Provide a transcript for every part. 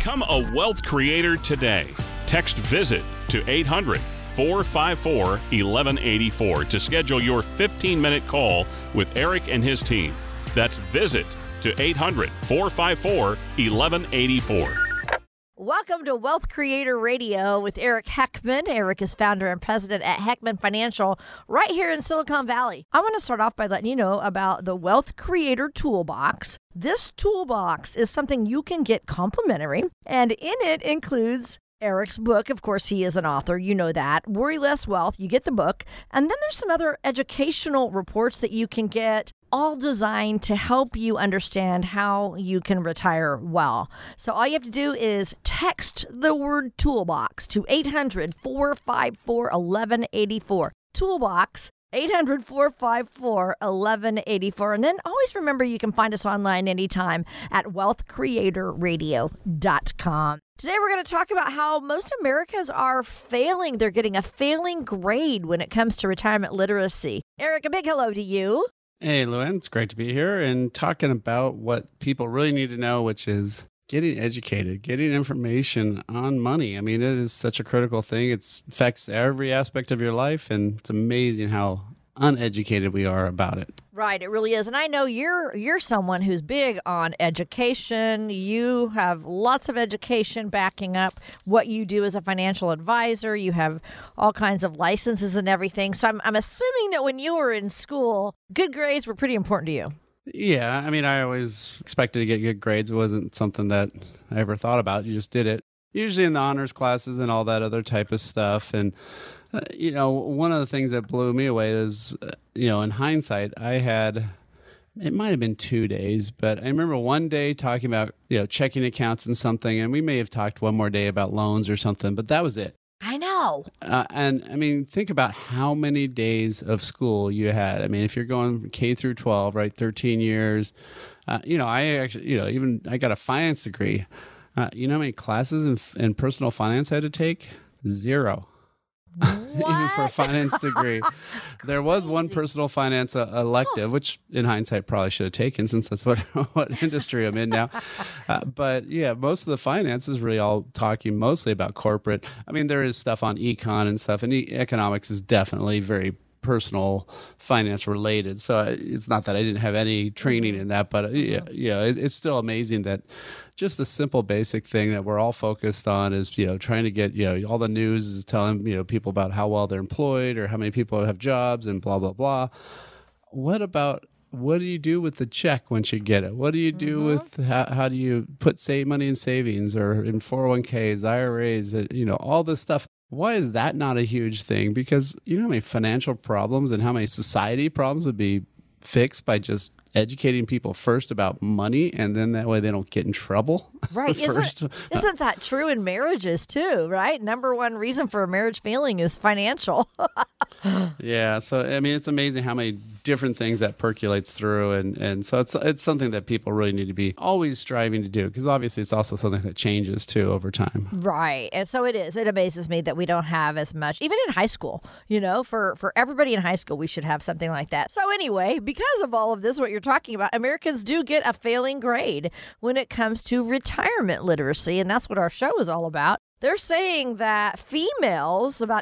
Become a wealth creator today. Text VISIT to 800-454-1184 to schedule your 15-minute call with Eric and his team. That's VISIT to 800-454-1184. Welcome to Wealth Creator Radio with Eric Heckman. Eric is founder and president at Heckman Financial right here in Silicon Valley. I want to start off by letting you know about the Wealth Creator Toolbox. This toolbox is something you can get complimentary, and in it includes Eric's book. Of course, he is an author. You know that. Worry Less Wealth. You get the book. And then there's some other educational reports that you can get, all designed to help you understand how you can retire well. So all you have to do is text the word toolbox to 800-454-1184. Toolbox, 800-454-1184. And then always remember you can find us online anytime at wealthcreatorradio.com. Today we're going to talk about how most Americans are failing. They're getting a failing grade when it comes to retirement literacy. Eric, a big hello to you. Hey, Luann, it's great to be here and talking about what people really need to know, which is getting educated, getting information on money. I mean, it is such a critical thing. It affects every aspect of your life, and it's amazing how uneducated we are about it. Right, it really is. And I know you're someone who's big on education. You have lots of education backing up what you do as a financial advisor. You have all kinds of licenses and everything. So I'm assuming that when you were in school, good grades were pretty important to you. Yeah, I mean, I always expected to get good grades. It wasn't something that I ever thought about. You just did it. Usually in the honors classes and all that other type of stuff. And one of the things that blew me away is, in hindsight, it might have been 2 days, but I remember one day talking about, checking accounts and something, and we may have talked one more day about loans or something, but that was it. I know. And I mean, think about how many days of school you had. I mean, if you're going K through 12, right, 13 years, I got a finance degree. You know how many classes in personal finance I had to take? 0. Even for a finance degree. There was one personal finance elective, which in hindsight probably should have taken since that's what industry I'm in now. But yeah, most of the finance is really all talking mostly about corporate. I mean, there is stuff on econ and stuff, and economics is definitely very personal finance related. So it's not that I didn't have any training in that, but it's still amazing that just a simple basic thing that we're all focused on is, trying to get, all the news is telling, people about how well they're employed or how many people have jobs and blah, blah, blah. What do you do with the check once you get it? What do you do with, how do you put money in savings or in 401ks, IRAs, all this stuff? Why is that not a huge thing? Because you know how many financial problems and how many society problems would be fixed by just educating people first about money, and then that way they don't get in trouble. Right. Isn't that true in marriages too, right? Number one reason for a marriage failing is financial. Yeah. So, I mean, it's amazing how many different things that percolates through. And so it's something that people really need to be always striving to do, because obviously it's also something that changes too over time. Right. And so it is. It amazes me that we don't have as much, even in high school, for everybody in high school, we should have something like that. So anyway, because of all of this, what you're talking about, Americans do get a failing grade when it comes to retirement literacy. And that's what our show is all about. They're saying that females, about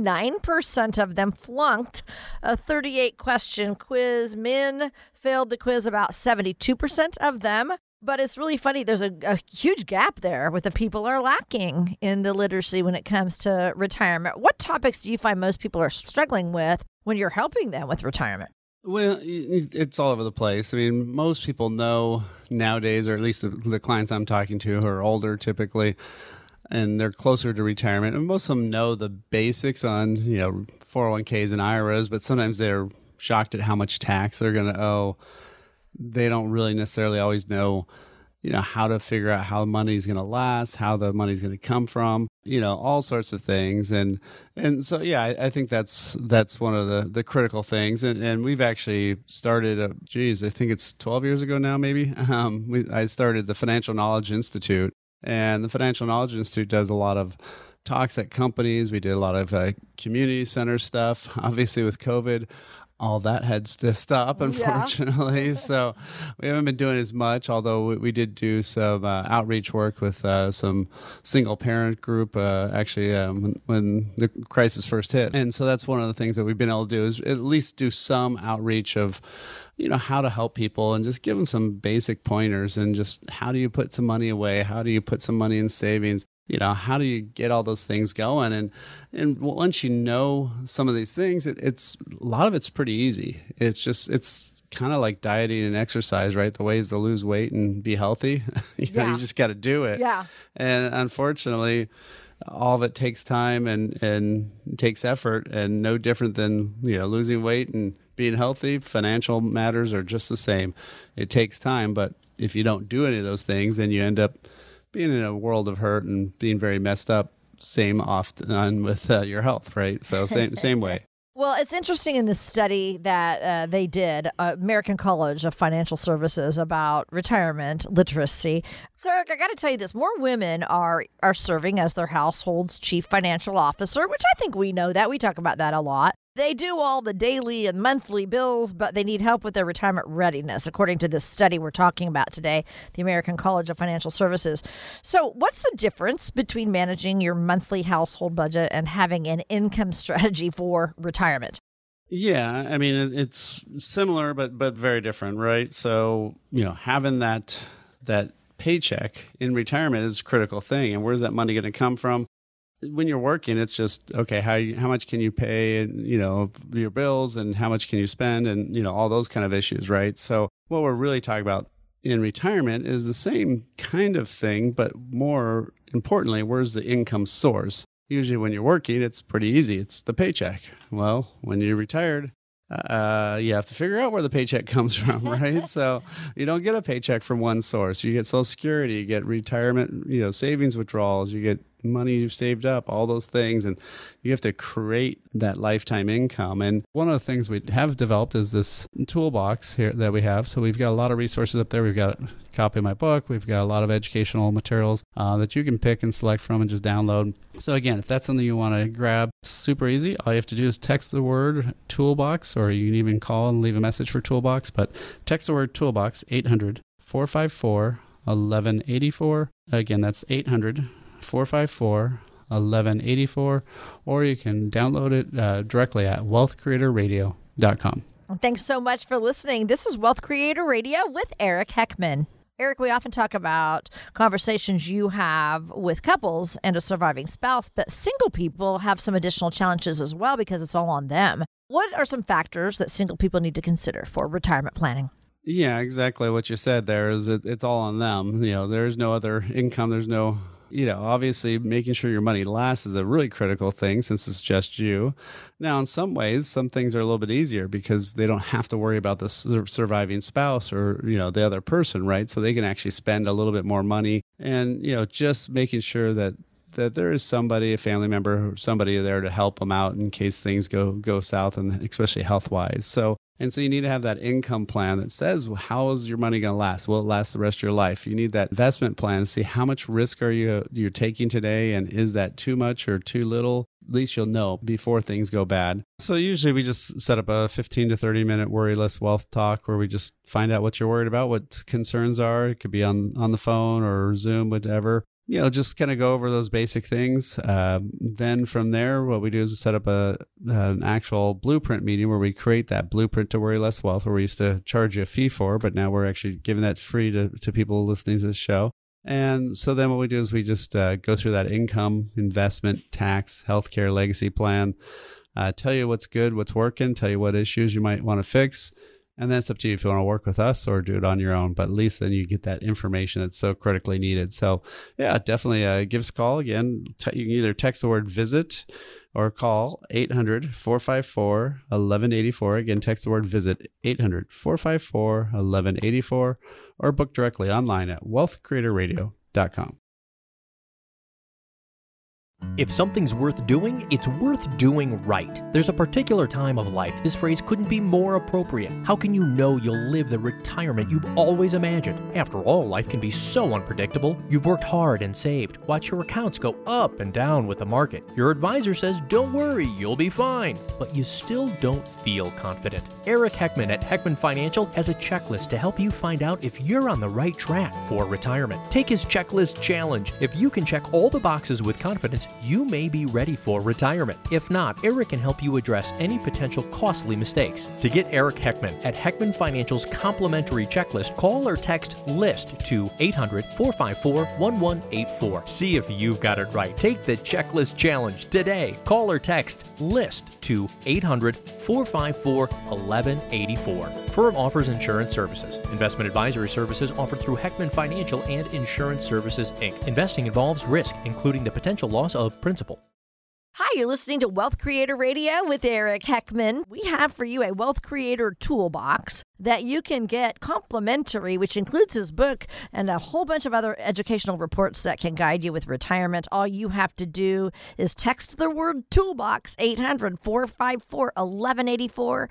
89% of them flunked a 38-question quiz. Men failed the quiz, about 72% of them. But it's really funny. There's a huge gap there with the people are lacking in the literacy when it comes to retirement. What topics do you find most people are struggling with when you're helping them with retirement? Well, it's all over the place. I mean, most people know nowadays, or at least the clients I'm talking to who are older typically, and they're closer to retirement. And most of them know the basics on, 401ks and IRAs, but sometimes they're shocked at how much tax they're going to owe. They don't really necessarily always know, how to figure out how money's going to last, how the money's going to come from, all sorts of things. And so, yeah, I think that's one of the critical things. And we've actually started, I think it's 12 years ago now, maybe. I started the Financial Knowledge Institute. And the Financial Knowledge Institute does a lot of talks at companies. We did a lot of community center stuff. Obviously, with COVID, all that had to stop, unfortunately. So we haven't been doing as much, although we did do some outreach work with some single parent group when the crisis first hit. And so that's one of the things that we've been able to do is at least do some outreach of how to help people and just give them some basic pointers and just how do you put some money away? How do you put some money in savings? How do you get all those things going? And once you know some of these things, it's a lot of it's pretty easy. It's kind of like dieting and exercise, right? The way is to lose weight and be healthy. You just got to do it. Yeah. And unfortunately, all of it takes time and takes effort, and no different than losing weight and being healthy. Financial matters are just the same. It takes time, but if you don't do any of those things, then you end up being in a world of hurt and being very messed up. Same often with your health, right? So same way. Well, it's interesting in this study that they did, American College of Financial Services, about retirement literacy. So, Eric, I got to tell you this. More women are serving as their household's chief financial officer, which I think we know that. We talk about that a lot. They do all the daily and monthly bills, but they need help with their retirement readiness, according to this study we're talking about today, the American College of Financial Services. So what's the difference between managing your monthly household budget and having an income strategy for retirement? Yeah, I mean, it's similar, but very different, right? So, having that paycheck in retirement is a critical thing. And where's that money going to come from? When you're working, it's just, okay, how much can you pay, your bills, and how much can you spend, and, all those kind of issues, right? So what we're really talking about in retirement is the same kind of thing, but more importantly, where's the income source? Usually when you're working, it's pretty easy. It's the paycheck. Well, when you're retired, you have to figure out where the paycheck comes from, right? So you don't get a paycheck from one source. You get Social Security, you get retirement, savings withdrawals, you get money you've saved up, all those things, and you have to create that lifetime income. And one of the things we have developed is this toolbox here that we have. So we've got a lot of resources up there. We've got a copy of my book. We've got a lot of educational materials that you can pick and select from and just download. So again, if that's something you want to grab, it's super easy. All you have to do is text the word toolbox, or you can even call and leave a message for toolbox, but text the word toolbox, 800-454-1184. Again, that's 800-454-1184, or you can download it directly at wealthcreatorradio.com. Thanks so much for listening. This is Wealth Creator Radio with Eric Heckman. Eric, we often talk about conversations you have with couples and a surviving spouse, but single people have some additional challenges as well because it's all on them. What are some factors that single people need to consider for retirement planning? Yeah, exactly what you said there is it's all on them. There's no other income. There's no, obviously making sure your money lasts is a really critical thing since it's just you. Now, in some ways, some things are a little bit easier because they don't have to worry about the surviving spouse or, the other person, right? So they can actually spend a little bit more money and, just making sure that there is somebody, a family member, or somebody there to help them out in case things go south, and especially health-wise. So you need to have that income plan that says, well, how is your money going to last? Will it last the rest of your life? You need that investment plan to see how much risk you're taking today, and is that too much or too little? At least you'll know before things go bad. So usually we just set up a 15 to 30 minute worry less wealth talk where we just find out what you're worried about, what concerns are. It could be on the phone or Zoom, whatever. Just kind of go over those basic things. Then from there, what we do is set up an actual blueprint meeting where we create that blueprint to worry less wealth, where we used to charge you a fee for, but now we're actually giving that free to people listening to the show. And so then what we do is we just go through that income, investment, tax, healthcare, legacy plan, tell you what's good, what's working, tell you what issues you might want to fix. And then it's up to you if you want to work with us or do it on your own. But at least then you get that information that's so critically needed. So yeah, definitely give us a call. Again, you can either text the word visit or call 800-454-1184. Again, text the word visit, 800-454-1184, or book directly online at wealthcreatorradio.com. If something's worth doing, it's worth doing right. There's a particular time of life this phrase couldn't be more appropriate. How can you know you'll live the retirement you've always imagined? After all, life can be so unpredictable. You've worked hard and saved. Watch your accounts go up and down with the market. Your advisor says, don't worry, you'll be fine. But you still don't feel confident. Eric Heckman at Heckman Financial has a checklist to help you find out if you're on the right track for retirement. Take his checklist challenge. If you can check all the boxes with confidence, you may be ready for retirement. If not, Eric can help you address any potential costly mistakes. To get Eric Heckman at Heckman Financial's complimentary checklist, call or text LIST to 800-454-1184. See if you've got it right. Take the checklist challenge today. Call or text LIST to 800-454-1184. Firm offers insurance services. Investment advisory services offered through Heckman Financial and Insurance Services, Inc. Investing involves risk, including the potential loss of principal. Hi, you're listening to Wealth Creator Radio with Eric Heckman. We have for you a Wealth Creator toolbox that you can get complimentary, which includes his book and a whole bunch of other educational reports that can guide you with retirement. All you have to do is text the word toolbox, 800-454-1184,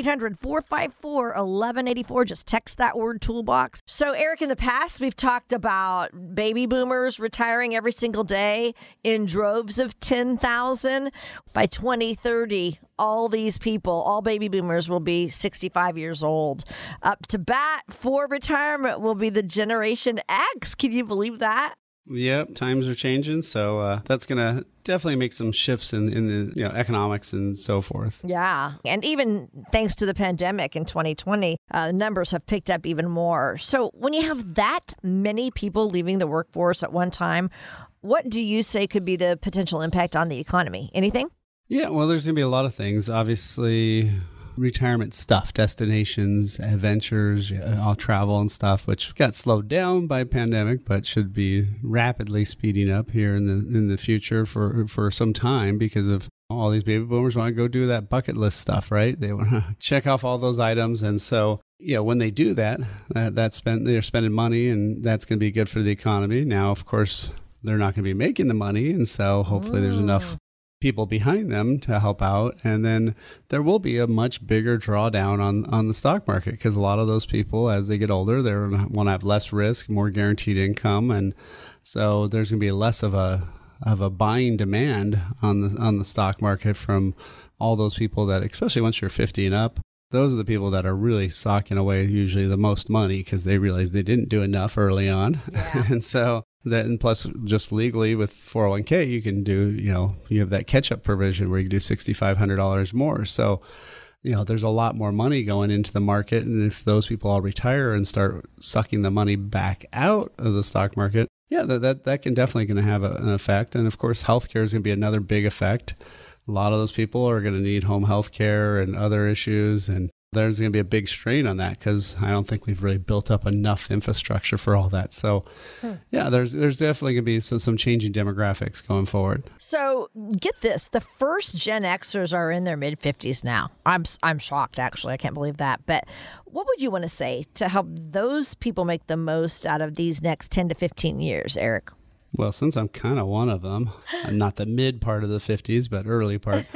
800-454-1184. Just text that word toolbox. So, Eric, in the past, we've talked about baby boomers retiring every single day in droves of 10,000. By 2030, all these people, all baby boomers, will be 65 years old. Up to bat for retirement will be the Generation X. Can you believe that? Yep, times are changing, so that's going to definitely make some shifts in the economics and so forth. Yeah, and even thanks to the pandemic in 2020, numbers have picked up even more. So when you have that many people leaving the workforce at one time, what do you say could be the potential impact on the economy? Anything? Yeah, well, there's going to be a lot of things. Obviously, retirement stuff, destinations, adventures, all travel and stuff, which got slowed down by pandemic, but should be rapidly speeding up here in the future for some time because of all these baby boomers want to go do that bucket list stuff, right? They want to check off all those items. And so, when they do that, they're spending money, and that's going to be good for the economy. Now, of course, they're not going to be making the money. And so hopefully there's enough people behind them to help out. And then there will be a much bigger drawdown on the stock market because a lot of those people, as they get older, they want to have less risk, more guaranteed income. And so there's going to be less of a buying demand on the stock market from all those people that, especially once you're 50 and up, those are the people that are really socking away usually the most money because they realize they didn't do enough early on. Yeah. And so and plus just legally with 401k, you can do, you have that catch-up provision where you can do $6,500 more. So, there's a lot more money going into the market. And if those people all retire and start sucking the money back out of the stock market, that can definitely going to have an effect. And of course, healthcare is going to be another big effect. A lot of those people are going to need home health care and other issues. And there's going to be a big strain on that because I don't think we've really built up enough infrastructure for all that. So, there's definitely going to be some changing demographics going forward. So get this. The first Gen Xers are in their mid-50s now. I'm shocked, actually. I can't believe that. But what would you want to say to help those people make the most out of these next 10 to 15 years, Eric? Well, since I'm kind of one of them, not the mid part of the 50s, but early part,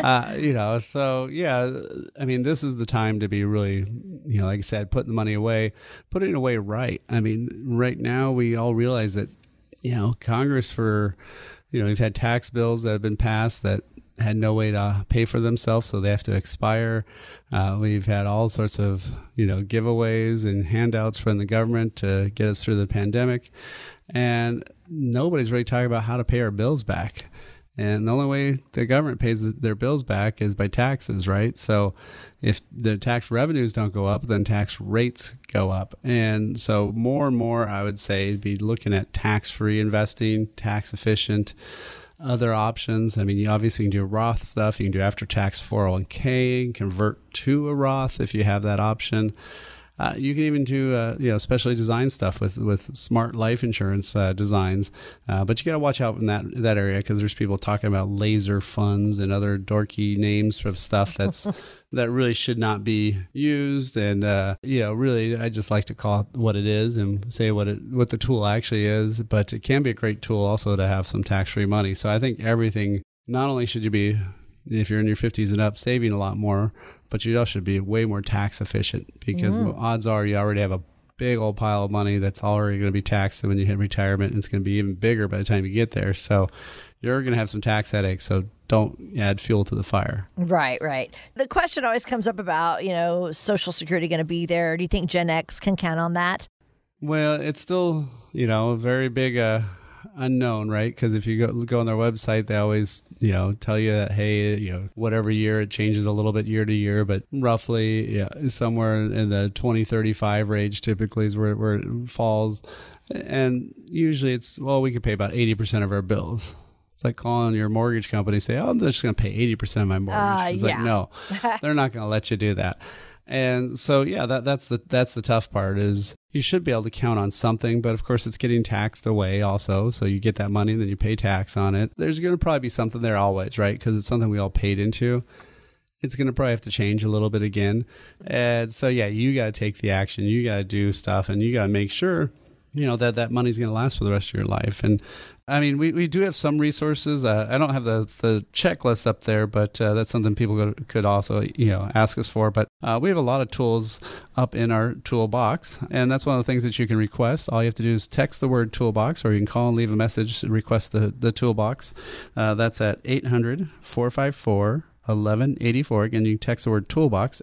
this is the time to be really, like I said, putting the money away, putting it away right. I mean, right now we all realize that, Congress we've had tax bills that have been passed that had no way to pay for themselves, so they have to expire. We've had all sorts of, giveaways and handouts from the government to get us through the pandemic. And nobody's really talking about how to pay our bills back. And the only way the government pays their bills back is by taxes, right? So if the tax revenues don't go up, then tax rates go up. And so more and more, I would say, be looking at tax-free investing, tax-efficient, other options. I mean, you obviously can do Roth stuff. You can do after-tax 401k, convert to a Roth if you have that option. You can even do specially designed stuff with smart life insurance designs. But you got to watch out in that area, because there's people talking about laser funds and other dorky names of stuff that really should not be used. And really, I just like to call it what it is and say what the tool actually is. But it can be a great tool also to have some tax-free money. So I think everything, not only should you be, if you're in your 50s and up, saving a lot more, but you also should be way more tax efficient, because odds are you already have a big old pile of money that's already going to be taxed when you hit retirement, and it's going to be even bigger by the time you get there. So you're going to have some tax headaches. So don't add fuel to the fire. Right. The question always comes up about, Social Security going to be there. Do you think Gen X can count on that? Well, it's still, a very big unknown, right? Because if you go on their website, they always, tell you that, hey, whatever year, it changes a little bit year to year, but roughly, somewhere in the 2035 range typically is where it falls. And usually it's, we could pay about 80% of our bills. It's like calling your mortgage company, say, I'm just going to pay 80% of my mortgage. It's like, no, they're not going to let you do that. And so, that's the tough part, is you should be able to count on something, but of course it's getting taxed away also. So you get that money, then you pay tax on it. There's going to probably be something there always, right? Because it's something we all paid into. It's going to probably have to change a little bit again. And so, you got to take the action. You got to do stuff, and you got to make sure, that money's going to last for the rest of your life. And I mean, we do have some resources. I don't have the checklist up there, but that's something people could also, ask us for. But we have a lot of tools up in our toolbox, and that's one of the things that you can request. All you have to do is text the word toolbox, or you can call and leave a message to request the toolbox. That's at 800-454-1184. Again, you can text the word toolbox,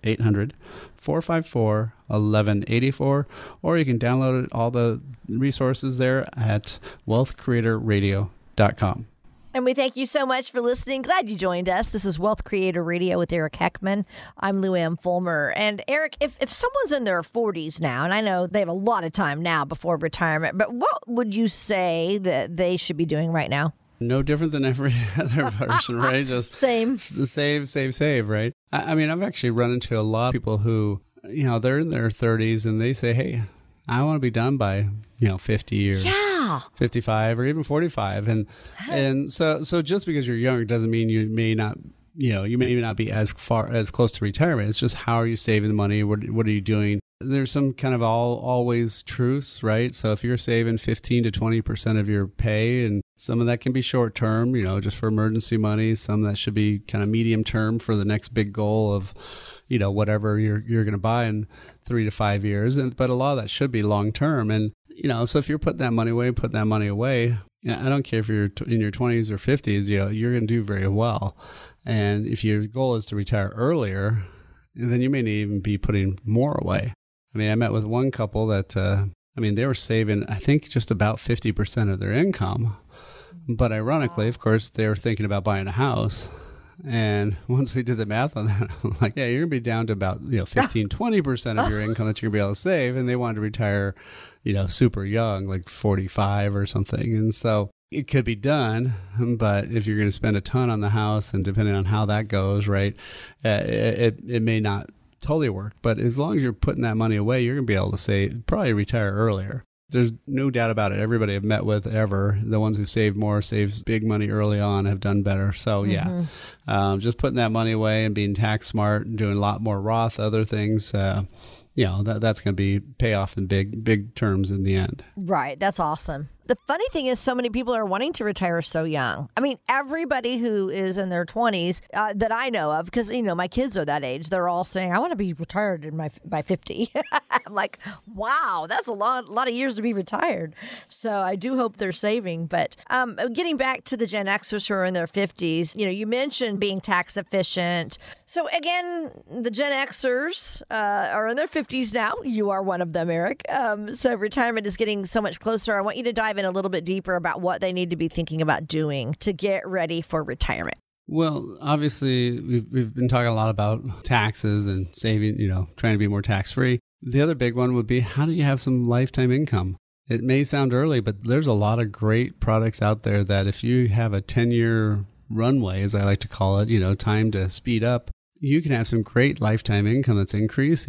800-454-1184, or you can download all the resources there at wealthcreatorradio.com. And we thank you so much for listening. Glad you joined us. This is Wealth Creator Radio with Eric Heckman. I'm Lou Ann Fulmer. And Eric, if someone's in their 40s now, and I know they have a lot of time now before retirement, but what would you say that they should be doing right now? No different than every other person, right? Just save, right? I mean, I've actually run into a lot of people who, they're in their 30s and they say, hey, I want to be done by, 50 years. Yeah. 55 or even 45. And so just because you're young doesn't mean you may not, you may not be as close to retirement. It's just, how are you saving the money? What are you doing? There's some kind of always truths, right? So if you're saving 15 to 20% of your pay, and some of that can be short term, just for emergency money. Some that should be kind of medium term for the next big goal of, whatever you're going to buy in 3 to 5 years. But a lot of that should be long term. And, so if you're putting that money away, I don't care if you're in your 20s or 50s, you're going to do very well. And if your goal is to retire earlier, then you may not even be putting more away. I mean, I met with one couple that, they were saving, I think, just about 50% of their income. But ironically, of course, they were thinking about buying a house. And once we did the math on that, I'm like, you're going to be down to about, 15, 20% of your income that you're going to be able to save. And they wanted to retire, super young, like 45 or something. And so it could be done, but if you're going to spend a ton on the house, and depending on how that goes, right, it may not totally work. But as long as you're putting that money away, you're going to be able to probably retire earlier. There's no doubt about it. Everybody I've met with ever, the ones who saved big money early on, have done better. So just putting that money away and being tax smart and doing a lot more Roth, other things, that's going to pay off in big terms in the end. Right. That's awesome. The funny thing is, so many people are wanting to retire so young. I mean, everybody who is in their 20s that I know of, because, my kids are that age, they're all saying, I want to be retired by 50. I'm like, wow, that's a lot of years to be retired. So I do hope they're saving. But getting back to the Gen Xers who are in their 50s, you mentioned being tax efficient. So again, the Gen Xers are in their 50s now. You are one of them, Eric. So retirement is getting so much closer. I want you to dive in a little bit deeper about what they need to be thinking about doing to get ready for retirement. Well, obviously, we've been talking a lot about taxes and saving, trying to be more tax-free. The other big one would be, how do you have some lifetime income? It may sound early, but there's a lot of great products out there that if you have a 10-year runway, as I like to call it, time to speed up, you can have some great lifetime income that's increasing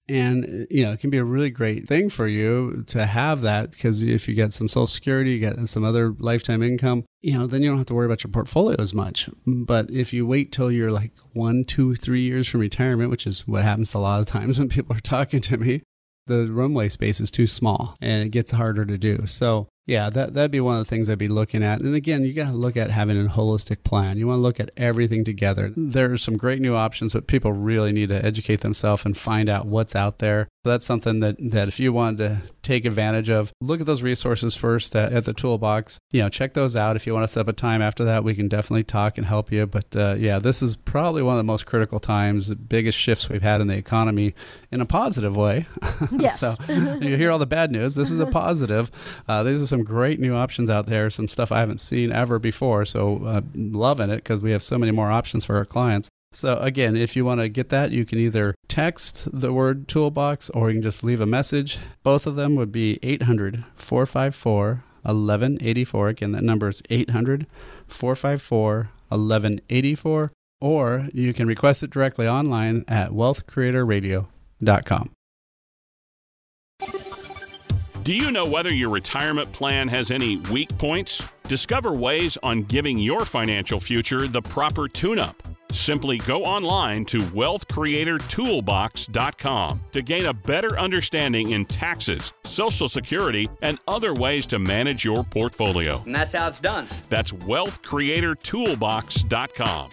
And, it can be a really great thing for you to have that, because if you get some Social Security, you get some other lifetime income, then you don't have to worry about your portfolio as much. But if you wait till you're like 1, 2, 3 years from retirement, which is what happens a lot of times when people are talking to me, the runway space is too small and it gets harder to do. So yeah, that'd be one of the things I'd be looking at. And again, you got to look at having a holistic plan. You want to look at everything together. There are some great new options, but people really need to educate themselves and find out what's out there. So that's something that if you wanted to take advantage of, look at those resources first at the toolbox. Check those out. If you want to set up a time after that, we can definitely talk and help you. But this is probably one of the most critical times, the biggest shifts we've had in the economy in a positive way. Yes. So you hear all the bad news. This is a positive. These are some great new options out there, some stuff I haven't seen ever before. So loving it, because we have so many more options for our clients. So again, if you want to get that, you can either text the word toolbox or you can just leave a message. Both of them would be 800-454-1184. Again, that number is 800-454-1184. Or you can request it directly online at wealthcreatorradio.com. Do you know whether your retirement plan has any weak points? Discover ways on giving your financial future the proper tune-up. Simply go online to wealthcreatortoolbox.com to gain a better understanding in taxes, Social Security, and other ways to manage your portfolio. And that's how it's done. That's wealthcreatortoolbox.com.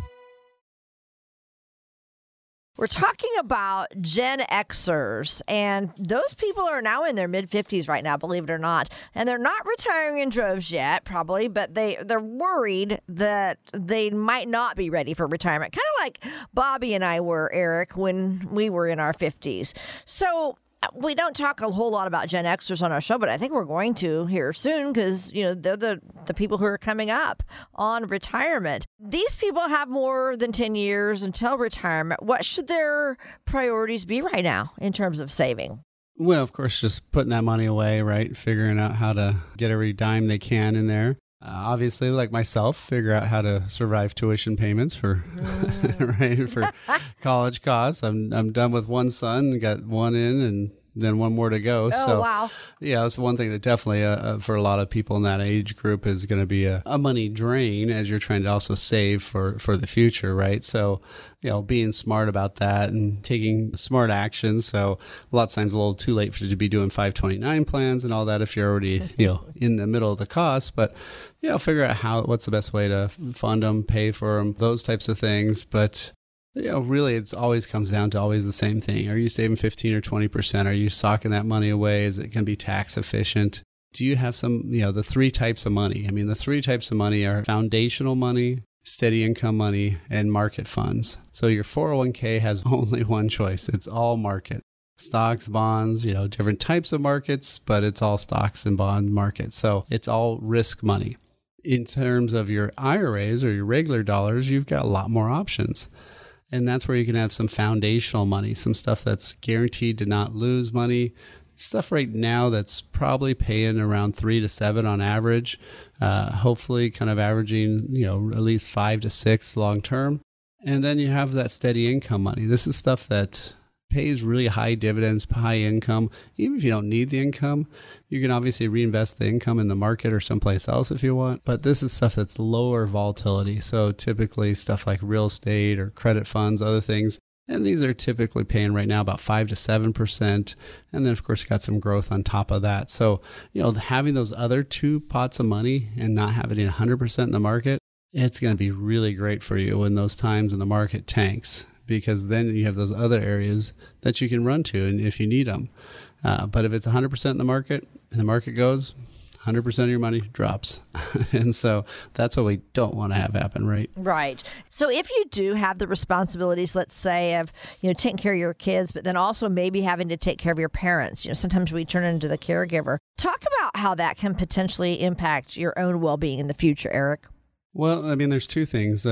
We're talking about Gen Xers, and those people are now in their mid-50s right now, believe it or not. And they're not retiring in droves yet, probably, but they're worried that they might not be ready for retirement. Kind of like Bobby and I were, Eric, when we were in our 50s. So we don't talk a whole lot about Gen Xers on our show, but I think we're going to here soon, because they're the people who are coming up on retirement. These people have more than 10 years until retirement. What should their priorities be right now in terms of saving? Well, of course, just putting that money away, right? Figuring out how to get every dime they can in there. Obviously, like myself, figure out how to survive tuition payments for right, for college costs. I'm done with one son, got one in, and then one more to go. Oh, so, wow. Yeah, that's one thing that definitely for a lot of people in that age group is going to be a money drain as you're trying to also save for the future, right? So, being smart about that and taking smart actions. So a lot of times a little too late for you to be doing 529 plans and all that if you're already, in the middle of the cost. But, figure out what's the best way to fund them, pay for them, those types of things. But really, it always comes down to always the same thing. Are you saving 15 or 20%? Are you socking that money away? Is it going to be tax efficient? Do you have some, the three types of money? I mean, the three types of money are foundational money, steady income money, and market funds. So your 401k has only one choice. It's all market. Stocks, bonds, different types of markets, but it's all stocks and bond markets. So it's all risk money. In terms of your IRAs or your regular dollars, you've got a lot more options. And that's where you can have some foundational money, some stuff that's guaranteed to not lose money, stuff right now that's probably paying around 3 to 7 on average, hopefully kind of averaging, at least 5 to 6 long term. And then you have that steady income money. This is stuff that pays really high dividends, high income. Even if you don't need the income, you can obviously reinvest the income in the market or someplace else if you want. But this is stuff that's lower volatility. So typically stuff like real estate or credit funds, other things. And these are typically paying right now about 5 to 7%. And then, of course, got some growth on top of that. So, having those other two pots of money and not having it 100% in the market, it's going to be really great for you in those times when the market tanks, because then you have those other areas that you can run to and if you need them. But if it's 100% in the market and the market goes, 100% of your money drops. And so that's what we don't want to have happen, right? Right. So if you do have the responsibilities, let's say, of, taking care of your kids, but then also maybe having to take care of your parents, sometimes we turn into the caregiver. Talk about how that can potentially impact your own well-being in the future, Eric. Well, I mean, there's two things.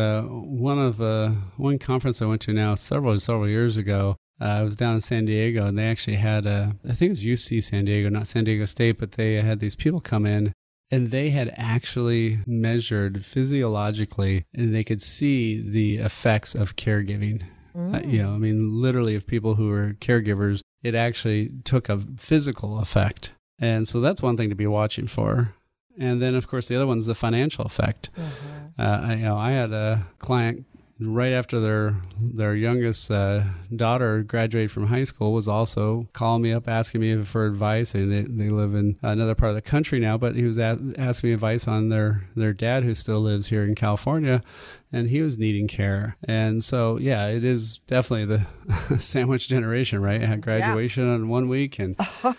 One conference I went to now several years ago, I was down in San Diego, and they actually had I think it was UC San Diego, not San Diego State, but they had these people come in, and they had actually measured physiologically, and they could see the effects of caregiving I mean, literally of people who were caregivers, it actually took a physical effect. And so that's one thing to be watching for. And then, of course, the other one is the financial effect. I had a client right after their youngest daughter graduated from high school was also calling me up asking me for advice. And they live in another part of the country now, but he was asking me advice on their dad who still lives here in California, and he was needing care. And so, yeah, it is definitely the sandwich generation, right? I had graduation on 1 week and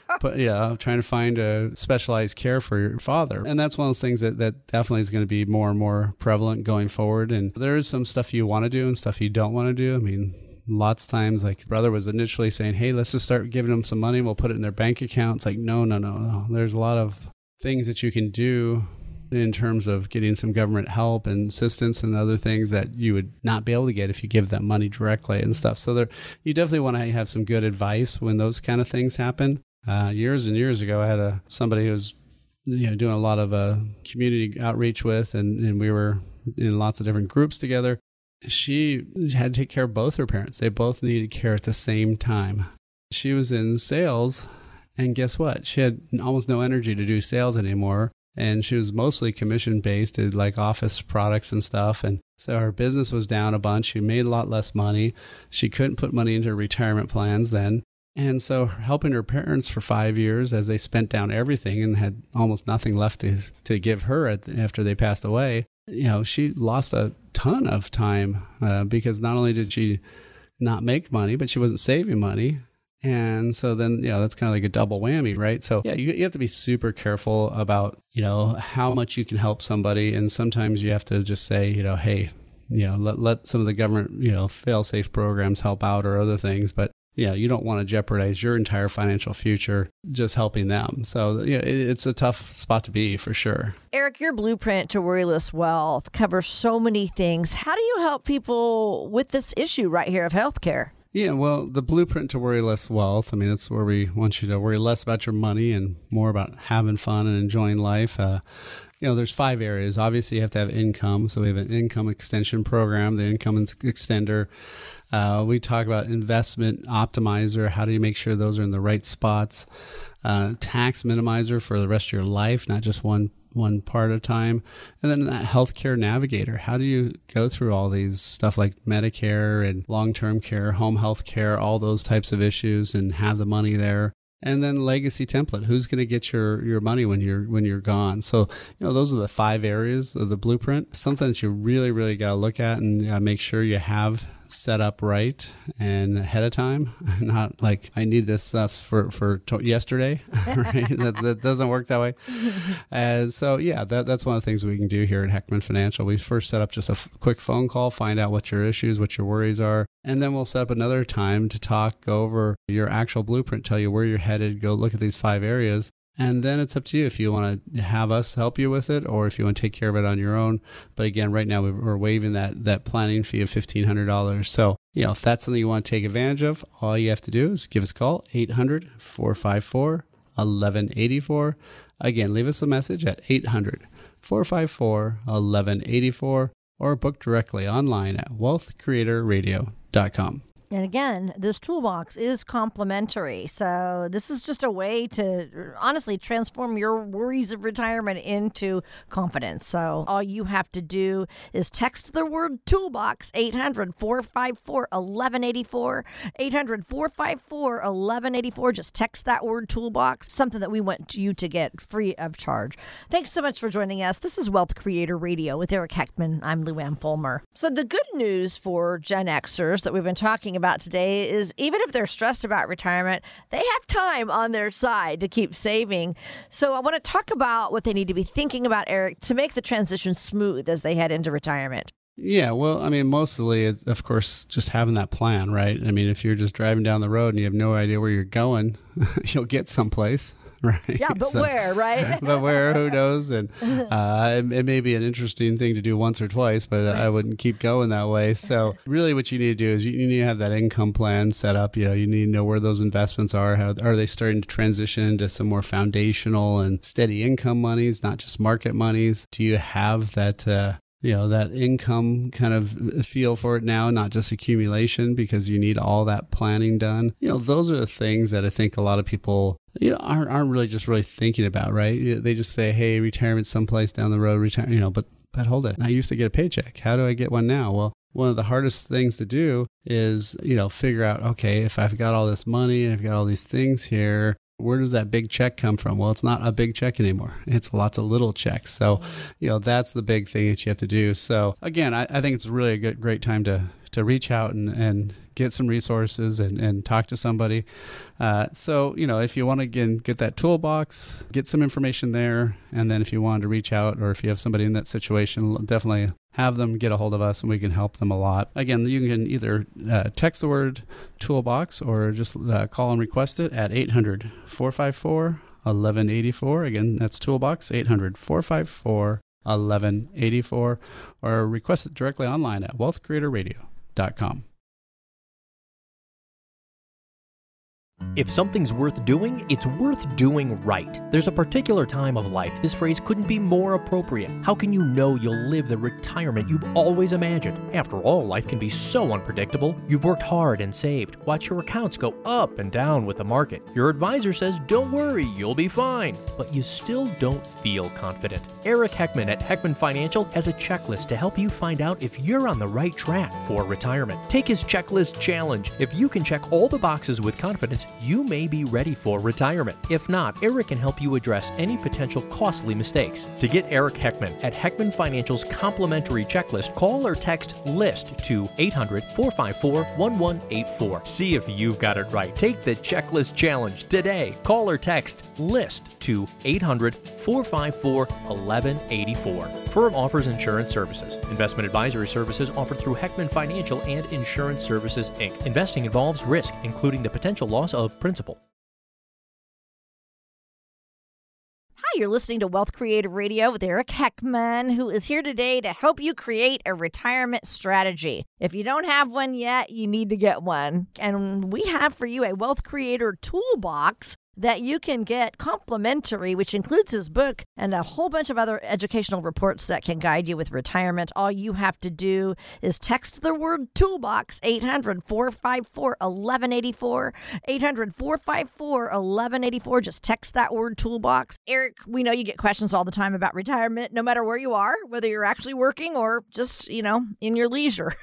trying to find a specialized care for your father. And that's one of those things that definitely is going to be more and more prevalent going forward. And there is some stuff you want to do and stuff you don't want to do. I mean, lots of times, like brother was initially saying, hey, let's just start giving them some money and we'll put it in their bank account. It's like, no. There's a lot of things that you can do in terms of getting some government help and assistance and other things that you would not be able to get if you give that money directly and stuff. So you definitely want to have some good advice when those kind of things happen. Years and years ago, I had somebody who was doing a lot of community outreach with, and we were in lots of different groups together. She had to take care of both her parents. They both needed care at the same time. She was in sales, and guess what? She had almost no energy to do sales anymore. And she was mostly commission-based, did like office products and stuff. And so her business was down a bunch. She made a lot less money. She couldn't put money into her retirement plans then. And so helping her parents for 5 years as they spent down everything and had almost nothing left to give her after they passed away, she lost a ton of time because not only did she not make money, but she wasn't saving money. And so then, that's kind of like a double whammy, right? So yeah, you have to be super careful about, how much you can help somebody. And sometimes you have to just say, hey, let some of the government, fail-safe programs help out or other things. But you don't want to jeopardize your entire financial future just helping them. So it's a tough spot to be for sure. Eric, your blueprint to worryless wealth covers so many things. How do you help people with this issue right here of healthcare? Yeah, well, the blueprint to worryless wealth, I mean, it's where we want you to worry less about your money and more about having fun and enjoying life. There's 5 areas. Obviously, you have to have income. So we have an income extension program, the income extender. We talk about investment optimizer. How do you make sure those are in the right spots? Tax minimizer for the rest of your life, not just one part at a time. And then that healthcare navigator. How do you go through all these stuff like Medicare and long-term care, home health care, all those types of issues and have the money there? And then legacy template. Who's going to get your money when you're gone? So, those are the 5 areas of the blueprint. Something that you really, really got to look at and make sure you have set up right and ahead of time. Not like, I need this stuff for yesterday. Right? That doesn't work that way. So yeah, that's one of the things we can do here at Heckman Financial. We first set up just a quick phone call, find out what your issues, what your worries are. And then we'll set up another time to talk over your actual blueprint, tell you where you're headed, go look at these 5 areas. And then it's up to you if you want to have us help you with it or if you want to take care of it on your own. But again, right now we're waiving that planning fee of $1,500. So, if that's something you want to take advantage of, all you have to do is give us a call, 800-454-1184. Again, leave us a message at 800-454-1184 or book directly online at wealthcreatorradio.com. And again, this toolbox is complimentary. So this is just a way to honestly transform your worries of retirement into confidence. So all you have to do is text the word toolbox, 800-454-1184, 800-454-1184. Just text that word toolbox, something that we want you to get free of charge. Thanks so much for joining us. This is Wealth Creator Radio with Eric Heckman. I'm Lou Ann Fulmer. So the good news for Gen Xers that we've been talking about today is even if they're stressed about retirement, they have time on their side to keep saving. So I want to talk about what they need to be thinking about, Eric, to make the transition smooth as they head into retirement. Yeah, well, I mean, mostly, it's, of course, just having that plan, right? I mean, if you're just driving down the road and you have no idea where you're going, you'll get someplace. Right. Yeah, but where, right? But where, who knows? And it may be an interesting thing to do once or twice, but I wouldn't keep going that way. So really what you need to do is you need to have that income plan set up. You need to know where those investments are. How are they starting to transition into some more foundational and steady income monies, not just market monies? Do you have that that income kind of feel for it now, not just accumulation, because you need all that planning done. Those are the things that I think a lot of people aren't really just really thinking about, right? They just say, hey, retirement someplace down the road, retire, but hold it. I used to get a paycheck. How do I get one now? Well, one of the hardest things to do is, figure out, okay, if I've got all this money, I've got all these things here, where does that big check come from? Well, it's not a big check anymore. It's lots of little checks. So, that's the big thing that you have to do. So again, I think it's really a great time to reach out and get some resources and talk to somebody. So, if you want to, again, get that toolbox, get some information there. And then if you want to reach out, or if you have somebody in that situation, definitely have them get a hold of us and we can help them a lot. Again, you can either text the word toolbox or just call and request it at 800-454-1184. Again, that's toolbox, 800-454-1184, or request it directly online at wealthcreatorradio.com. If something's worth doing, it's worth doing right. There's a particular time of life this phrase couldn't be more appropriate. How can you know you'll live the retirement you've always imagined? After all, life can be so unpredictable. You've worked hard and saved. Watch your accounts go up and down with the market. Your advisor says, don't worry, you'll be fine. But you still don't feel confident. Eric Heckman at Heckman Financial has a checklist to help you find out if you're on the right track for retirement. Take his checklist challenge. If you can check all the boxes with confidence, you may be ready for retirement. If not, Eric can help you address any potential costly mistakes. To get Eric Heckman at Heckman Financial's complimentary checklist, call or text LIST to 800-454-1184. See if you've got it right. Take the checklist challenge today. Call or text LIST to 800-454-1184. Firm offers insurance services. Investment advisory services offered through Heckman Financial and Insurance Services, Inc. Investing involves risk, including the potential loss of principal. Hi, you're listening to Wealth Creative Radio with Eric Heckman, who is here today to help you create a retirement strategy. If you don't have one yet, you need to get one. And we have for you a Wealth Creator Toolbox that you can get complimentary, which includes his book and a whole bunch of other educational reports that can guide you with retirement. All you have to do is text the word toolbox, 800-454-1184, 800-454-1184. Just text that word toolbox. Eric, we know you get questions all the time about retirement, no matter where you are, whether you're actually working or just, in your leisure.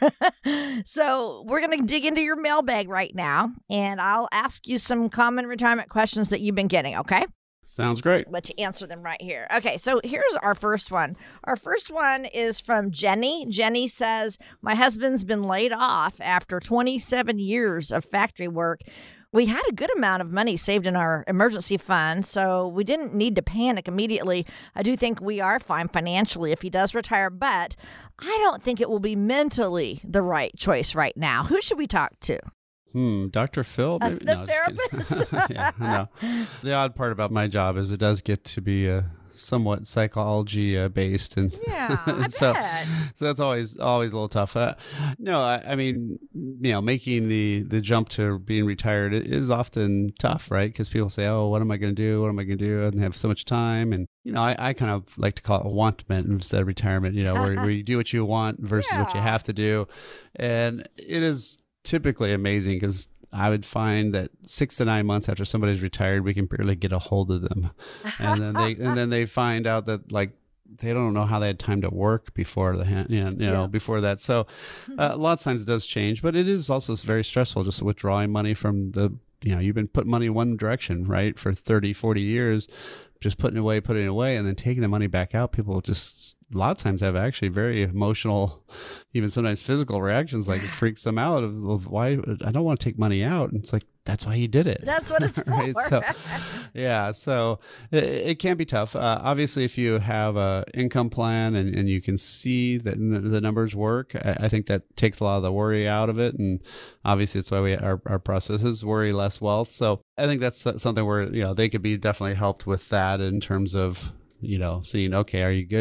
So we're going to dig into your mailbag right now, and I'll ask you some common retirement questions that you've been getting, okay? Sounds great. Let you answer them right here. Okay, so here's our first one. Our first one is from Jenny. Jenny says, my husband's been laid off after 27 years of factory work. We had a good amount of money saved in our emergency fund, so we didn't need to panic immediately. I do think we are fine financially if he does retire, but I don't think it will be mentally the right choice right now. Who should we talk to? Dr. Phil? Maybe? The therapist? Yeah, I know. The odd part about my job is it does get to be somewhat psychology based, and yeah, I so bet. so that's always a little tough. No, I mean, making the jump to being retired is often tough, right? Because people say, "Oh, what am I going to do? What am I going to do?" And they have so much time, and I kind of like to call it wantment instead of retirement. Where you do what you want versus what you have to do, and it is typically amazing because I would find that 6 to 9 months after somebody's retired, we can barely get a hold of them, and then they find out that they don't know how they had time to work before before that. So a lot of times it does change, but it is also very stressful just withdrawing money from you've been putting money in one direction, right, for 30, 40 years, just putting it away, and then taking the money back out. People just a lot of times have actually very emotional, even sometimes physical reactions, like it freaks them out of why I don't want to take money out. And it's like, that's why you did it. That's what it's right? for. So, yeah. So it can be tough. Obviously, if you have a income plan and you can see that the numbers work, I think that takes a lot of the worry out of it. And obviously, it's why our process is worry less wealth. So I think that's something where, they could be definitely helped with that in terms of, seeing, okay, are you good?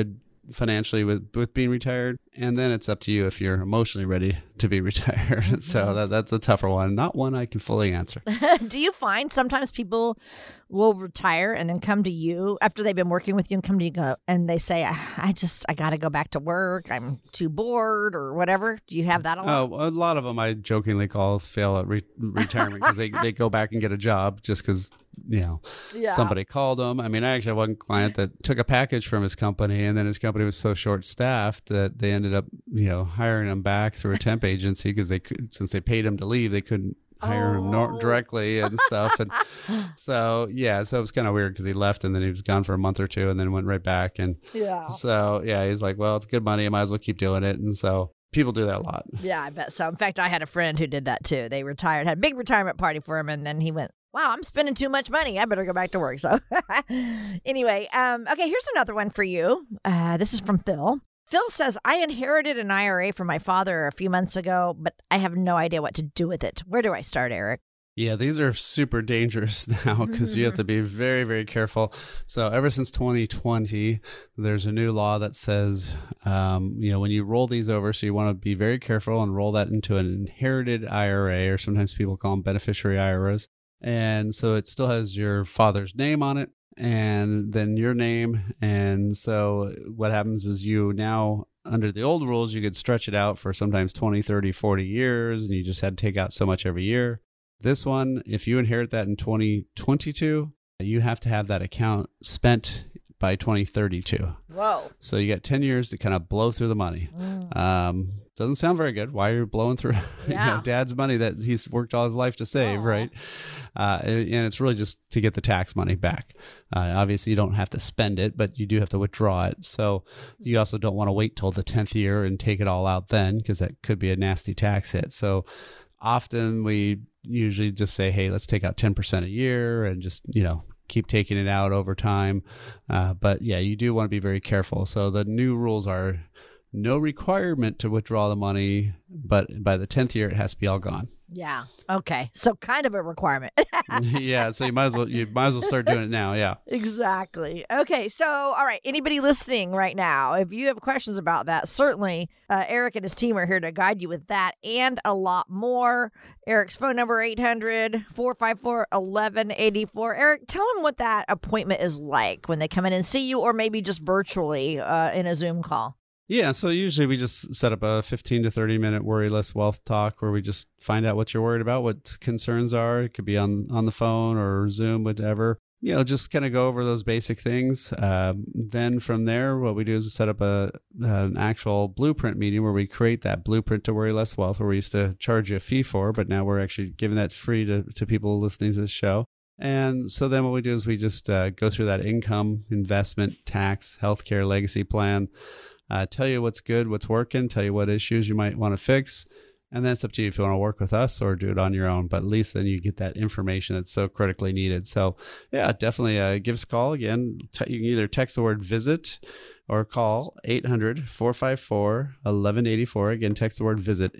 financially with being retired. And then it's up to you if you're emotionally ready to be retired. So that's a tougher one. Not one I can fully answer. Do you find sometimes people will retire and then come to you after they've been working with you and come to you and they say, I got to go back to work. I'm too bored or whatever. Do you have that a lot? Oh, a lot of them I jokingly call fail at retirement because they go back and get a job just because, somebody called them. I mean, I actually had one client that took a package from his company and then his company was so short-staffed that they ended up, hiring him back through a temp agency because since they paid him to leave, they couldn't hire him directly and stuff. And so it was kind of weird because he left and then he was gone for a month or two and then went right back. And so, he's like, well, it's good money. I might as well keep doing it. And so people do that a lot. Yeah, I bet so. In fact, I had a friend who did that too. They retired, had a big retirement party for him. And then he went, wow, I'm spending too much money. I better go back to work. So anyway, okay, here's another one for you. This is from Phil. Phil says, I inherited an IRA from my father a few months ago, but I have no idea what to do with it. Where do I start, Eric? Yeah, these are super dangerous now because you have to be very, very careful. So ever since 2020, there's a new law that says, when you roll these over, so you want to be very careful and roll that into an inherited IRA, or sometimes people call them beneficiary IRAs. And so it still has your father's name on it and then your name. And so what happens is you now, under the old rules, you could stretch it out for sometimes 20, 30, 40 years, and you just had to take out so much every year. This one, if you inherit that in 2022, you have to have that account spent by 2032. Whoa. So you got 10 years to kind of blow through the money. Doesn't sound very good. Why are you blowing through dad's money that he's worked all his life to save, right? And it's really just to get the tax money back. Obviously, you don't have to spend it, but you do have to withdraw it. So you also don't want to wait till the 10th year and take it all out then, because that could be a nasty tax hit. So often we usually just say, hey, let's take out 10% a year and just, keep taking it out over time. But you do want to be very careful. So the new rules are no requirement to withdraw the money, but by the 10th year, it has to be all gone. Yeah. Okay. So kind of a requirement. Yeah. So you might as well start doing it now. Yeah. Exactly. Okay. So, all right. Anybody listening right now, if you have questions about that, certainly Eric and his team are here to guide you with that and a lot more. Eric's phone number, 800-454-1184. Eric, tell them what that appointment is like when they come in and see you, or maybe just virtually in a Zoom call. Yeah, so usually we just set up a 15 to 30 minute Worry Less Wealth talk where we just find out what you're worried about, what concerns are. It could be on the phone or Zoom, whatever. Just kind of go over those basic things. Then from there, what we do is set up an actual blueprint meeting where we create that blueprint to Worry Less Wealth, where we used to charge you a fee for, but now we're actually giving that free to people listening to this show. And so then what we do is we just go through that income, investment, tax, healthcare, legacy plan. Tell you what's good, what's working, tell you what issues you might want to fix. And then it's up to you if you want to work with us or do it on your own. But at least then you get that information that's so critically needed. So yeah, definitely give us a call. Again, you can either text the word visit or call 800-454-1184. Again, text the word visit,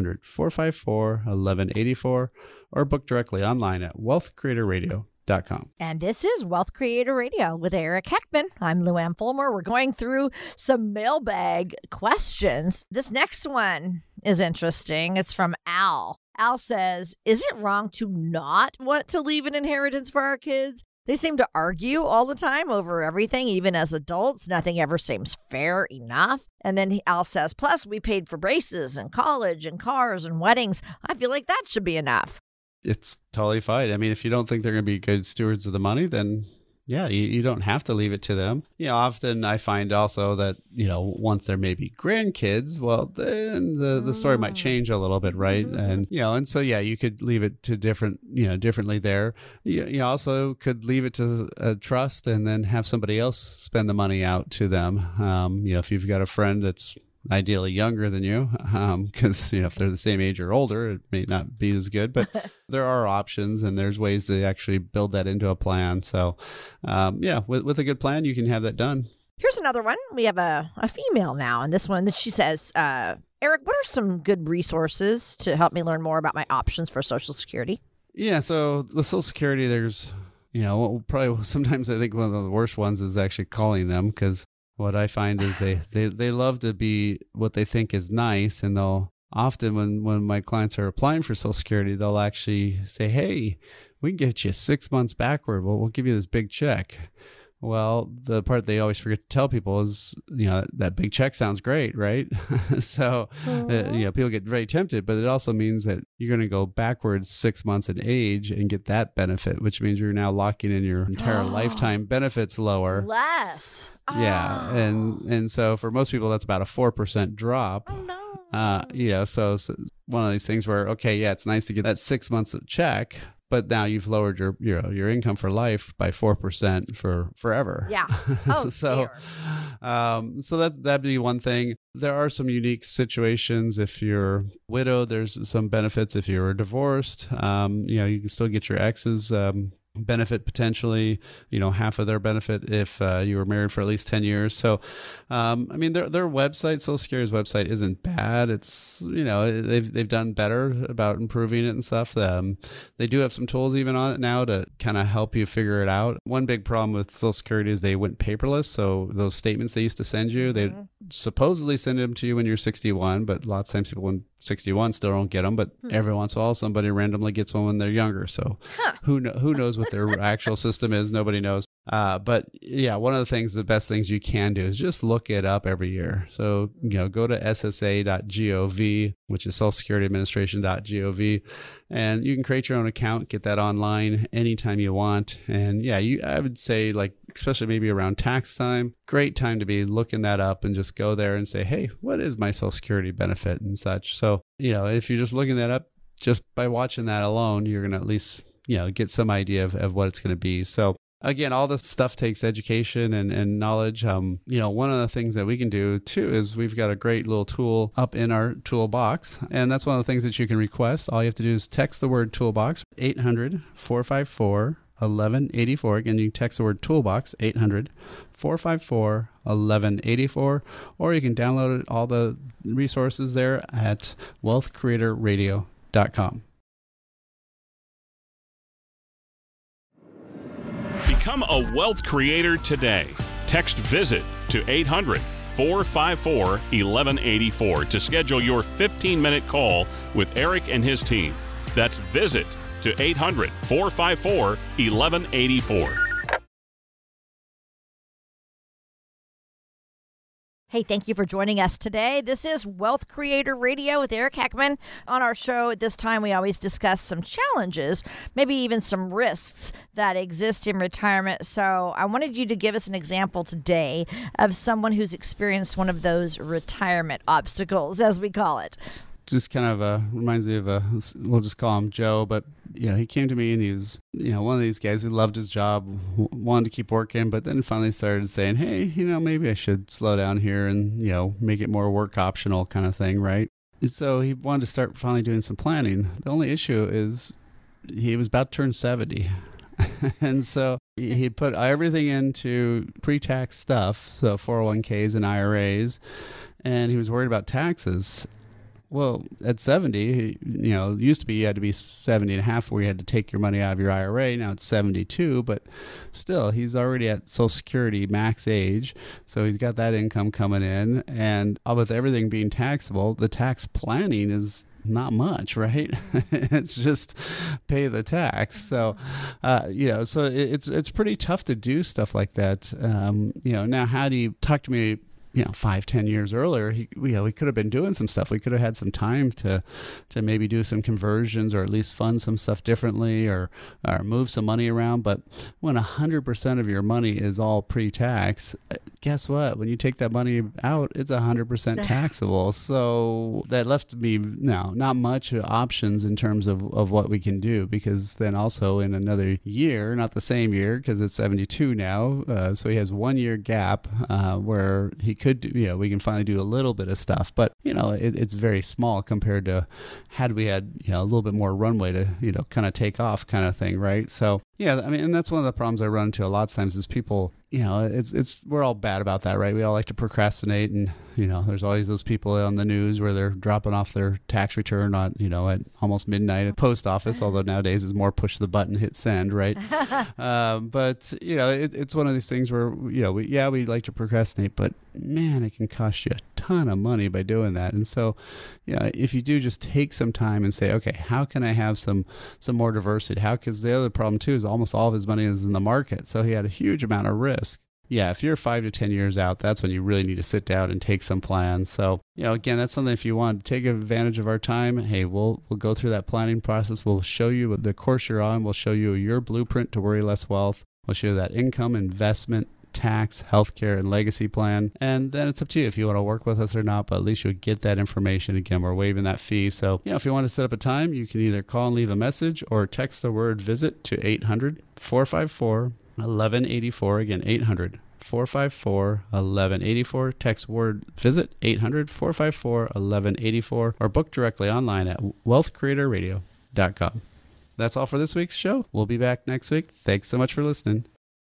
800-454-1184, or book directly online at wealthcreatorradio.com. And this is Wealth Creator Radio with Eric Heckman. I'm Luann Fulmer. We're going through some mailbag questions. This next one is interesting. It's from Al. Al says, is it wrong to not want to leave an inheritance for our kids? They seem to argue all the time over everything, even as adults. Nothing ever seems fair enough. And then Al says, plus we paid for braces and college and cars and weddings. I feel like that should be enough. It's totally fine. I mean, if you don't think they're going to be good stewards of the money, then yeah, you don't have to leave it to them. Often I find also that, once there may be grandkids, well, then the story might change a little bit, right? And, and so, yeah, you could leave it to differently there. You also could leave it to a trust and then have somebody else spend the money out to them. If you've got a friend that's ideally younger than you, because if they're the same age or older, it may not be as good, but there are options and there's ways to actually build that into a plan. So with a good plan, you can have that done. Here's another one. We have a female now, and this one that she says, Eric, what are some good resources to help me learn more about my options for Social Security? Yeah, so with Social Security, there's, probably sometimes I think one of the worst ones is actually calling them, because what I find is they love to be what they think is nice, and they'll often when my clients are applying for Social Security, they'll actually say, hey, we can get you 6 months backward. We'll give you this big check. Well, the part they always forget to tell people is, that big check sounds great, right? So, people get very tempted, but it also means that you're going to go backwards 6 months in age and get that benefit, which means you're now locking in your entire lifetime benefits lower. Less. Yeah. And so for most people, that's about a 4% drop. Oh, no. So one of these things where, okay, yeah, it's nice to get that 6 months of check, but now you've lowered your income for life by 4% for forever. Yeah. Oh, so, so that'd be one thing. There are some unique situations. If you're widowed, there's some benefits. If you're divorced, you can still get your ex's benefit potentially, half of their benefit if you were married for at least 10 years. So, their website, Social Security's website, isn't bad. It's, they've done better about improving it and stuff. They do have some tools even on it now to kind of help you figure it out. One big problem with Social Security is they went paperless. So those statements they used to send you, they supposedly send them to you when you're 61, but lots of times people when 61 still don't get them, but every once in a while somebody randomly gets one when they're younger. So who knows what their actual system is? Nobody knows. But yeah, one of the best things you can do is just look it up every year. So, go to ssa.gov, which is Social Security Administration.gov, and you can create your own account, get that online anytime you want. And yeah, I would say, especially maybe around tax time, great time to be looking that up and just go there and say, hey, what is my Social Security benefit and such? So, if you're just looking that up, just by watching that alone, you're going to at least, get some idea of what it's going to be. So again, all this stuff takes education and knowledge. One of the things that we can do too is we've got a great little tool up in our toolbox. And that's one of the things that you can request. All you have to do is text the word toolbox, 800-454-1184. Again, you can text the word toolbox, 800-454-1184, or you can download all the resources there at wealthcreatorradio.com. Become a wealth creator today. Text VISIT to 800-454-1184 to schedule your 15-minute call with Eric and his team. That's VISIT to 800-454-1184. Hey, thank you for joining us today. This is Wealth Creator Radio with Eric Heckman. On our show at this time, we always discuss some challenges, maybe even some risks that exist in retirement. So I wanted you to give us an example today of someone who's experienced one of those retirement obstacles, as we call it. Just kind of reminds me of we'll just call him Joe, but he came to me and he was, one of these guys who loved his job, wanted to keep working, but then finally started saying, hey, maybe I should slow down here and, make it more work optional kind of thing, right? So he wanted to start finally doing some planning. The only issue is he was about to turn 70. And so he put everything into pre-tax stuff, so 401ks and IRAs, and he was worried about taxes. Well, at 70, it used to be you had to be 70 and a half where you had to take your money out of your IRA. Now it's 72, but still, he's already at Social Security max age. So he's got that income coming in. And with everything being taxable, the tax planning is not much, right? It's just pay the tax. So, so it's pretty tough to do stuff like that. Now how do you talk to me 5-10 years earlier, we could have been doing some stuff. We could have had some time to maybe do some conversions or at least fund some stuff differently or move some money around. But when 100% of your money is all pre-tax, guess what? When you take that money out, it's 100% taxable. So that left me not much options in terms of what we can do, because then also in another year, not the same year because it's 72 now, so he has 1 year gap where he could do, we can finally do a little bit of stuff, but it's very small compared to had we had a little bit more runway to kind of take off kind of thing, right? So yeah, and that's one of the problems I run into a lot of times is people we're all bad about that, right? We all like to procrastinate, and there's always those people on the news where they're dropping off their tax return on at almost midnight at the post office. Although nowadays it's more push the button, hit send, right? But it's one of these things where we like to procrastinate, but man, it can cost you a ton of money by doing that. And so, if you do just take some time and say, okay, how can I have some more diversity? Because the other problem too is almost all of his money is in the market, so he had a huge amount of risk. Yeah, if you're 5 to 10 years out, that's when you really need to sit down and take some plans. So, again, that's something if you want to take advantage of our time, hey, we'll go through that planning process. We'll show you what the course you're on. We'll show you your blueprint to worry less wealth. We'll show you that income, investment, tax, healthcare, and legacy plan. And then it's up to you if you want to work with us or not, but at least you'll get that information. Again, we're waiving that fee. So, if you want to set up a time, you can either call and leave a message or text the word visit to 800-454-1184. Again, 800-454-1184. Text word visit 800-454-1184 or book directly online at wealthcreatorradio.com. That's all for this week's show. We'll be back next week. Thanks so much for listening.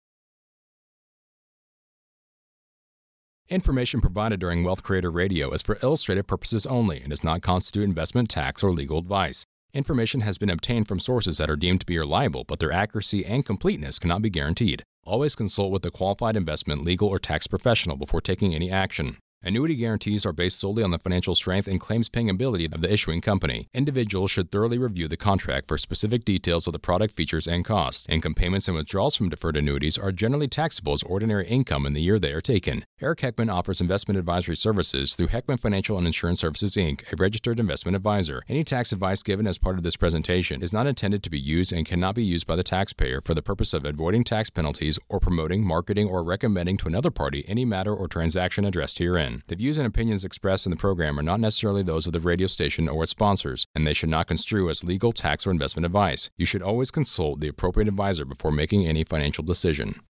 Information provided during Wealth Creator Radio is for illustrative purposes only and does not constitute investment, tax, or legal advice. Information has been obtained from sources that are deemed to be reliable, but their accuracy and completeness cannot be guaranteed. Always consult with a qualified investment, legal, or tax professional before taking any action. Annuity guarantees are based solely on the financial strength and claims-paying ability of the issuing company. Individuals should thoroughly review the contract for specific details of the product features and costs. Income payments and withdrawals from deferred annuities are generally taxable as ordinary income in the year they are taken. Eric Heckman offers investment advisory services through Heckman Financial and Insurance Services, Inc., a registered investment advisor. Any tax advice given as part of this presentation is not intended to be used and cannot be used by the taxpayer for the purpose of avoiding tax penalties or promoting, marketing, or recommending to another party any matter or transaction addressed herein. The views and opinions expressed in the program are not necessarily those of the radio station or its sponsors, and they should not construe as legal, tax, or investment advice. You should always consult the appropriate advisor before making any financial decision.